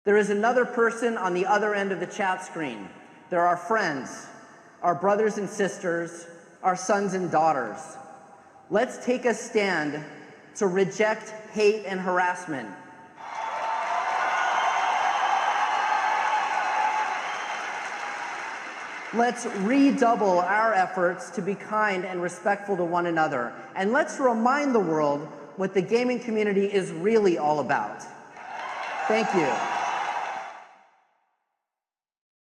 There is another person on the other end of the chat screen. There are friends, our brothers and sisters, our sons and daughters. Let's take a stand to reject hate and harassment. Let's redouble our efforts to be kind and respectful to one another. And let's remind the world what the gaming community is really all about. Thank you.